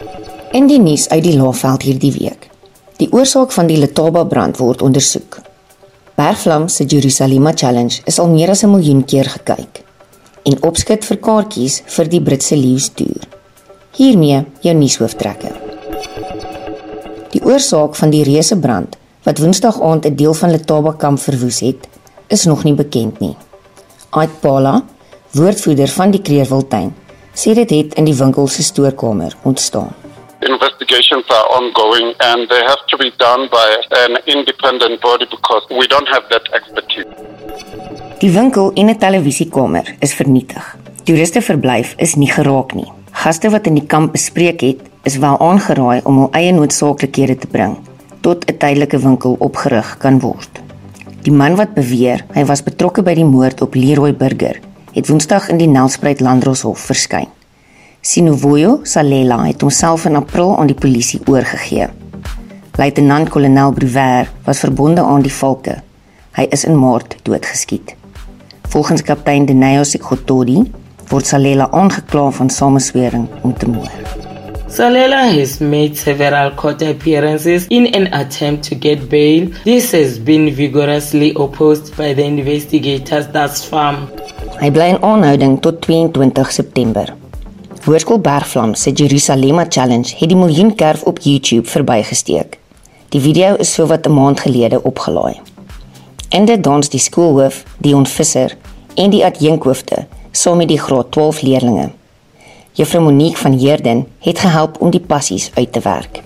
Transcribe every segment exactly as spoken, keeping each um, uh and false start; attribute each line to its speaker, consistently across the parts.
Speaker 1: In die nuus uit die Laagveld hierdie week. Die oorsaak van die Letaba brand word ondersoek. Bergvlam se Jerusalema Challenge is al meer as 'n miljoen keer gekyk en opskit vir kaartjies vir die Britse leeustoer. Hiermee jou nuushooftrekke. Die oorsaak van die reuse brand wat Woensdag aand 'n deel van Letaba kamp verwoes het, is nog nie bekend nie. Ait Pala, woordvoerder van die Kreerwiltuin, sê dit het in die winkel se stoorkamer ontstaan.
Speaker 2: Investigations are ongoing and they have to be done by an independent body because we don't have that expertise.
Speaker 1: Die winkel en 'n televisiekamer is vernietig. Toeristeverblyf is nie geraak nie. Gaste wat in die kamp bespreek het, is wel aangeraai om hul eie noodsaaklikhede te bring tot 'n tydelike winkel opgerig kan word. Die man wat beweer hy was betrokke by die moord op Leroy Burger, het Woensdag in die Nelspruit Landdroshof verskyn. Sinovoyo Salela het homself in April aan die polisie oorgegee. Luitenant-kolonel Bruwer was verbonde aan die valke. Hy is in Maart doodgeskiet. Volgens kaptein Deneo Sikgotodi word Salela aangekla van sameswering om te moord.
Speaker 3: Salela has made several court appearances in an attempt to get bail. This has been vigorously opposed by the investigators thus far.
Speaker 1: Hy bly in aanhouding tot tweeëntwintig September. Hoërskool Bergvlam se Jerusalema Challenge het die miljoen kerf op YouTube verbygesteek. Die video is sowat 'n maand gelede opgelaai. In dit dans die skoolhoof, Dion Visser, en die adjunkhoofde, saam met die graad twaalf leerlinge. Juffrou Monique van Heerden het gehelp om die passies uit te werk.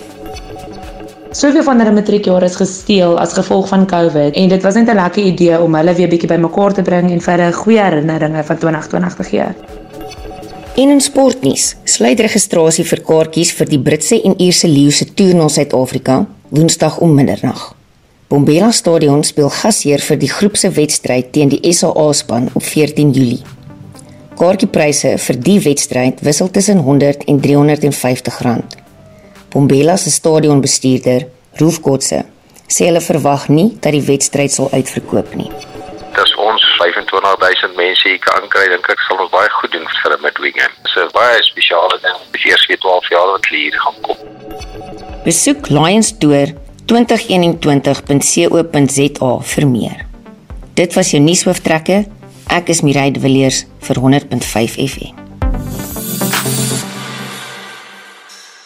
Speaker 4: Soveel van hulle matriekjare is gesteel as gevolg van COVID en dit was net 'n lekker idee om hulle weer bietjie bymekaar te bring en vir 'n goeie herinneringe van twintig twintig te gee.
Speaker 1: En in sportnuus, sluit registrasie vir kaartjies vir die Britse en Ierse leeu se toer na Suid-Afrika Woensdag om middernag. Bombela Stadion speel gasheer vir die groepse wedstryd teen die S A A-span op veertien Julie. Kaartjiepryse vir die wedstryd wissel tussen honderd en driehonderdvyftig rand. Bombela se stadionbestuurder, Rolf Kotse, sê hulle verwag nie dat die wedstryd sal uitverkoop nie.
Speaker 5: As ons vyfentwintig duisend mense hier kan kry, dink ek sal ons baie goed doen vir 'n midweekend. Dit is 'n baie spesiale ding. Die eerste twaalf jaar wat hier gaan kom.
Speaker 1: Besoek Lions Tour twintig eenentwintig punt co punt za vir meer. Dit was jou nuushooftrekke. Ek is Mireille de Villiers vir honderd punt vyf F M.